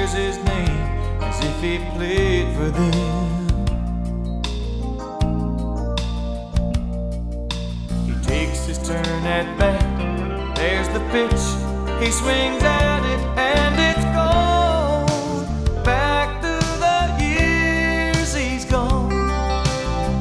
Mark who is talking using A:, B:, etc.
A: cheers his name as if he played for them. He takes his turn at bat, there's the pitch, he swings at it,